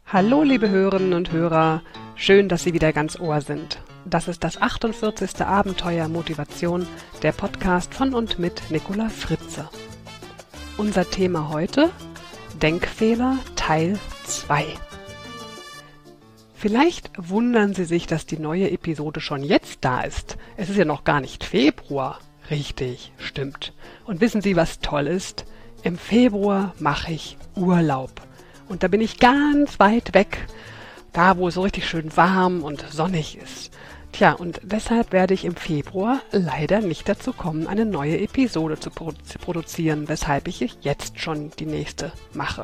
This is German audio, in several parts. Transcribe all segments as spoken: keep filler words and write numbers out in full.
Hallo liebe Hörerinnen und Hörer, schön, dass Sie wieder ganz Ohr sind. Das ist das achtundvierzigste Abenteuer Motivation, der Podcast von und mit Nicola Fritze. Unser Thema heute: Denkfehler Teil zwei. Vielleicht wundern Sie sich, dass die neue Episode schon jetzt da ist. Es ist ja noch gar nicht Februar. Richtig, stimmt. Und wissen Sie, was toll ist? Im Februar mache ich Urlaub. Und da bin ich ganz weit weg, da wo es so richtig schön warm und sonnig ist. Tja, und deshalb werde ich im Februar leider nicht dazu kommen, eine neue Episode zu produ- produzieren, weshalb ich jetzt schon die nächste mache.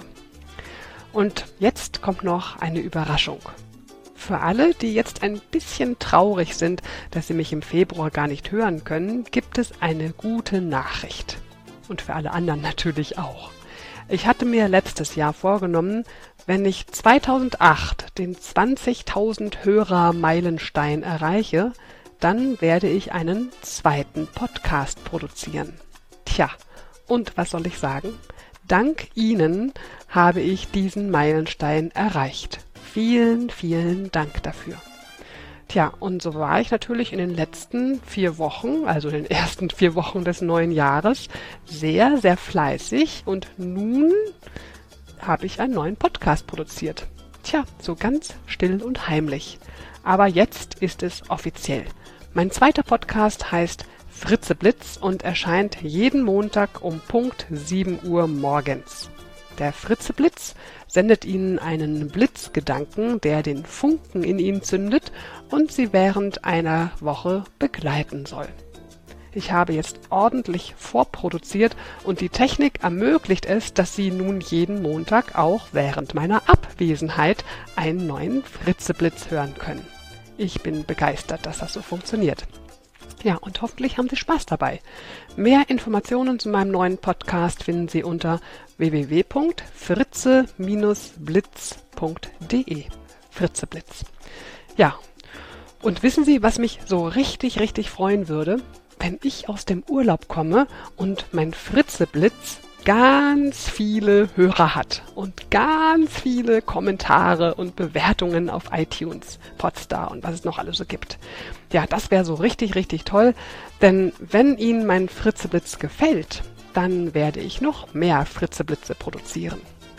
Und jetzt kommt noch eine Überraschung. Für alle, die jetzt ein bisschen traurig sind, dass sie mich im Februar gar nicht hören können, gibt es eine gute Nachricht. Und für alle anderen natürlich auch. Ich hatte mir letztes Jahr vorgenommen, wenn ich zweitausendacht den zwanzigtausend Hörer-Meilenstein erreiche, dann werde ich einen zweiten Podcast produzieren. Tja, und was soll ich sagen? Dank Ihnen habe ich diesen Meilenstein erreicht. Vielen, vielen Dank dafür. Tja, und so war ich natürlich in den letzten vier Wochen, also in den ersten vier Wochen des neuen Jahres, sehr, sehr fleißig und nun habe ich einen neuen Podcast produziert. Tja, so ganz still und heimlich. Aber jetzt ist es offiziell. Mein zweiter Podcast heißt Fritzeblitz und erscheint jeden Montag um Punkt sieben Uhr morgens. Der Fritzeblitz sendet Ihnen einen Blitzgedanken, der den Funken in Ihnen zündet und Sie während einer Woche begleiten soll. Ich habe jetzt ordentlich vorproduziert und die Technik ermöglicht es, dass Sie nun jeden Montag auch während meiner Abwesenheit einen neuen Fritzeblitz hören können. Ich bin begeistert, dass das so funktioniert. Ja, und hoffentlich haben Sie Spaß dabei. Mehr Informationen zu meinem neuen Podcast finden Sie unter w w w punkt fritze blitz punkt d e. Fritzeblitz. Ja, und wissen Sie, was mich so richtig, richtig freuen würde? Wenn ich aus dem Urlaub komme und mein Fritzeblitz ganz viele Hörer hat und ganz viele Kommentare und Bewertungen auf iTunes, Podstar und was es noch alles so gibt. Ja, das wäre so richtig, richtig toll, denn wenn Ihnen mein Fritzeblitz gefällt, dann werde ich noch mehr Fritzeblitze produzieren.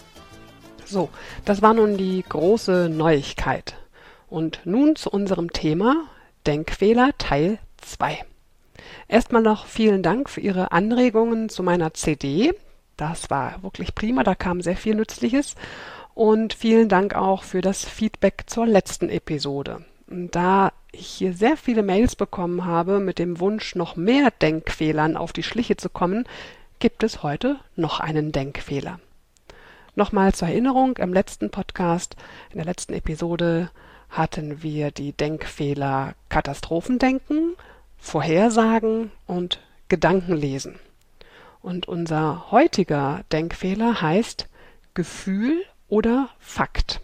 So, das war nun die große Neuigkeit. Und nun zu unserem Thema Denkfehler Teil zwei. Erstmal noch vielen Dank für Ihre Anregungen zu meiner C D. Das war wirklich prima, da kam sehr viel Nützliches. Und vielen Dank auch für das Feedback zur letzten Episode. Und da ich hier sehr viele Mails bekommen habe mit dem Wunsch, noch mehr Denkfehlern auf die Schliche zu kommen, gibt es heute noch einen Denkfehler. Nochmal zur Erinnerung, im letzten Podcast, in der letzten Episode hatten wir die Denkfehler Katastrophendenken, Vorhersagen und Gedankenlesen. Und unser heutiger Denkfehler heißt Gefühl oder Fakt.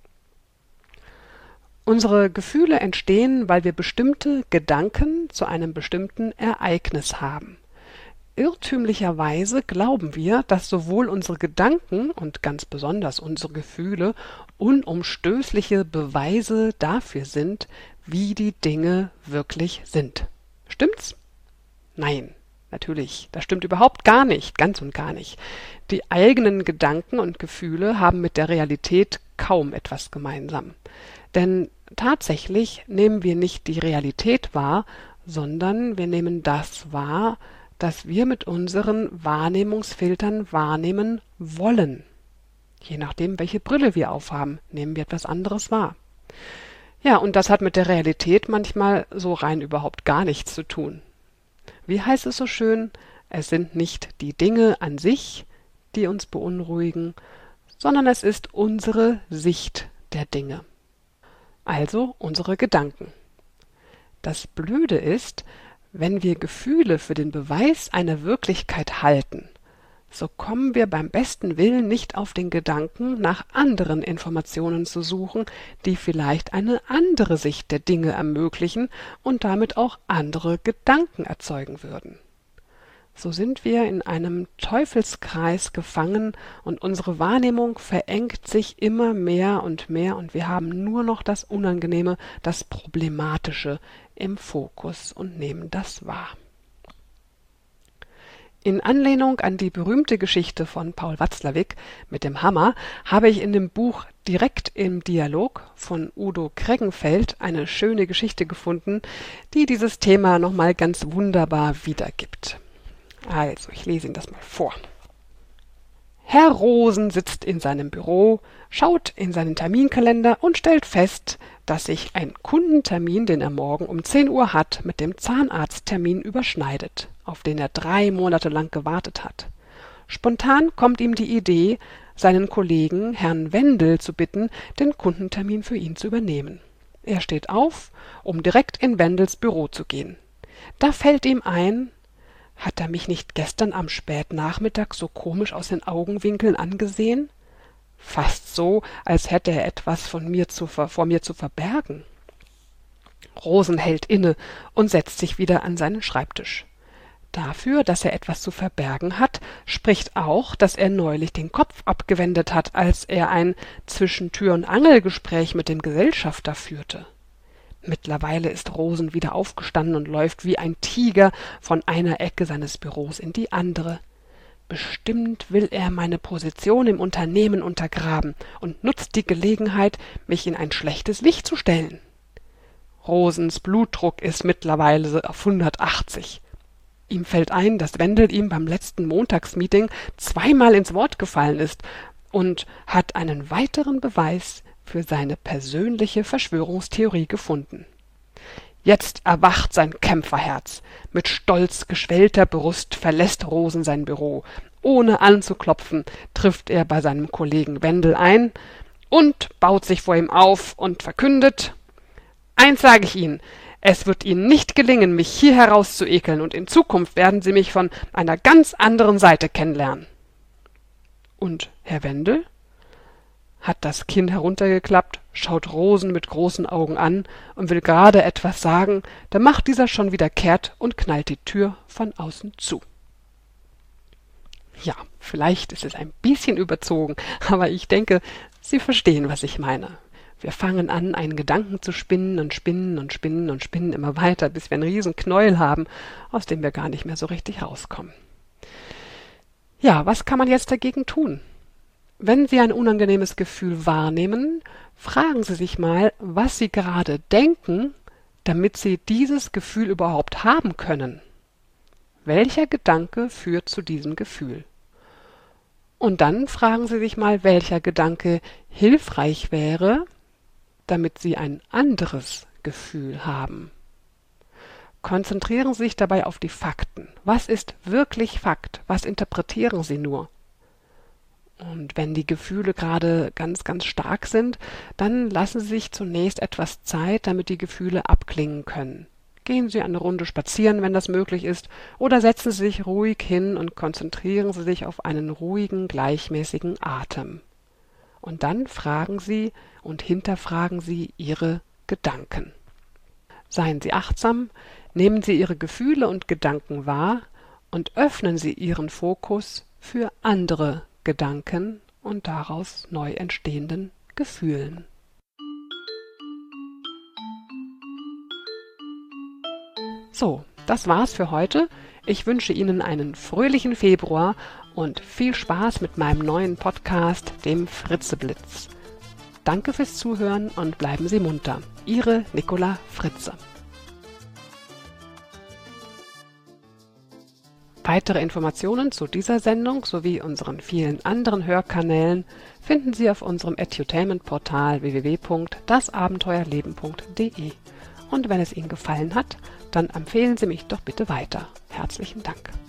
Unsere Gefühle entstehen, weil wir bestimmte Gedanken zu einem bestimmten Ereignis haben. Irrtümlicherweise glauben wir, dass sowohl unsere Gedanken und ganz besonders unsere Gefühle unumstößliche Beweise dafür sind, wie die Dinge wirklich sind. Stimmt's? Nein. Natürlich, das stimmt überhaupt gar nicht, ganz und gar nicht. Die eigenen Gedanken und Gefühle haben mit der Realität kaum etwas gemeinsam. Denn tatsächlich nehmen wir nicht die Realität wahr, sondern wir nehmen das wahr, das wir mit unseren Wahrnehmungsfiltern wahrnehmen wollen. Je nachdem, welche Brille wir aufhaben, nehmen wir etwas anderes wahr. Ja, und das hat mit der Realität manchmal so rein überhaupt gar nichts zu tun. Wie heißt es so schön, es sind nicht die Dinge an sich, die uns beunruhigen, sondern es ist unsere Sicht der Dinge. Also unsere Gedanken. Das Blöde ist, wenn wir Gefühle für den Beweis einer Wirklichkeit halten, so kommen wir beim besten Willen nicht auf den Gedanken, nach anderen Informationen zu suchen, die vielleicht eine andere Sicht der Dinge ermöglichen und damit auch andere Gedanken erzeugen würden. so sind wir in einem Teufelskreis gefangen und unsere Wahrnehmung verengt sich immer mehr und mehr und wir haben nur noch das Unangenehme, das Problematische im Fokus und nehmen das wahr. In Anlehnung an die berühmte Geschichte von Paul Watzlawick mit dem Hammer habe ich in dem Buch Direkt im Dialog von Udo Kreggenfeld eine schöne Geschichte gefunden, die dieses Thema nochmal ganz wunderbar wiedergibt. Also, ich lese Ihnen das mal vor. Herr Rosen sitzt in seinem Büro, schaut in seinen Terminkalender und stellt fest, dass sich ein Kundentermin, den er morgen um zehn Uhr hat, mit dem Zahnarzttermin überschneidet, auf den er drei Monate lang gewartet hat. Spontan kommt ihm die Idee, seinen Kollegen Herrn Wendel zu bitten, den Kundentermin für ihn zu übernehmen. Er steht auf, um direkt in Wendels Büro zu gehen. Da fällt ihm ein, hat er mich nicht gestern am Spätnachmittag so komisch aus den Augenwinkeln angesehen? Fast so, als hätte er etwas von mir zu ver- vor mir zu verbergen. Rosen hält inne und setzt sich wieder an seinen Schreibtisch. Dafür, dass er etwas zu verbergen hat, spricht auch, dass er neulich den Kopf abgewendet hat, als er ein Zwischen-Tür- und Angel-Gespräch mit dem Gesellschafter führte. Mittlerweile ist Rosen wieder aufgestanden und läuft wie ein Tiger von einer Ecke seines Büros in die andere. Bestimmt will er meine Position im Unternehmen untergraben und nutzt die Gelegenheit, mich in ein schlechtes Licht zu stellen. Rosens Blutdruck ist mittlerweile auf hundertachtzig. Ihm fällt ein, dass Wendel ihm beim letzten Montagsmeeting zweimal ins Wort gefallen ist und hat einen weiteren Beweis für seine persönliche Verschwörungstheorie gefunden. Jetzt erwacht sein Kämpferherz. Mit stolz geschwellter Brust verlässt Rosen sein Büro. Ohne anzuklopfen, trifft er bei seinem Kollegen Wendel ein und baut sich vor ihm auf und verkündet: Eins sage ich Ihnen, es wird Ihnen nicht gelingen, mich hier herauszuekeln, und in Zukunft werden Sie mich von einer ganz anderen Seite kennenlernen. Und Herr Wendel hat das Kinn heruntergeklappt, schaut Rosen mit großen Augen an und will gerade etwas sagen, da macht dieser schon wieder kehrt und knallt die Tür von außen zu. Ja, vielleicht ist es ein bisschen überzogen, aber ich denke, Sie verstehen, was ich meine. Wir fangen an, einen Gedanken zu spinnen und spinnen und spinnen und spinnen immer weiter, bis wir einen riesen Knäuel haben, aus dem wir gar nicht mehr so richtig rauskommen. Ja, was kann man jetzt dagegen tun? Wenn Sie ein unangenehmes Gefühl wahrnehmen, fragen Sie sich mal, was Sie gerade denken, damit Sie dieses Gefühl überhaupt haben können. Welcher Gedanke führt zu diesem Gefühl? Und dann fragen Sie sich mal, welcher Gedanke hilfreich wäre, damit Sie ein anderes Gefühl haben. Konzentrieren Sie sich dabei auf die Fakten. Was ist wirklich Fakt? Was interpretieren Sie nur? Und wenn die Gefühle gerade ganz, ganz stark sind, dann lassen Sie sich zunächst etwas Zeit, damit die Gefühle abklingen können. Gehen Sie eine Runde spazieren, wenn das möglich ist, oder setzen Sie sich ruhig hin und konzentrieren Sie sich auf einen ruhigen, gleichmäßigen Atem. Und dann fragen Sie und hinterfragen Sie Ihre Gedanken. Seien Sie achtsam, nehmen Sie Ihre Gefühle und Gedanken wahr und öffnen Sie Ihren Fokus für andere Gedanken und daraus neu entstehenden Gefühlen. So, das war's für heute. Ich wünsche Ihnen einen fröhlichen Februar und viel Spaß mit meinem neuen Podcast, dem Fritzeblitz. Danke fürs Zuhören und bleiben Sie munter. Ihre Nicola Fritze. Weitere Informationen zu dieser Sendung sowie unseren vielen anderen Hörkanälen finden Sie auf unserem Edutainment-Portal w w w punkt das abenteuerleben punkt d e. Und wenn es Ihnen gefallen hat, dann empfehlen Sie mich doch bitte weiter. Herzlichen Dank.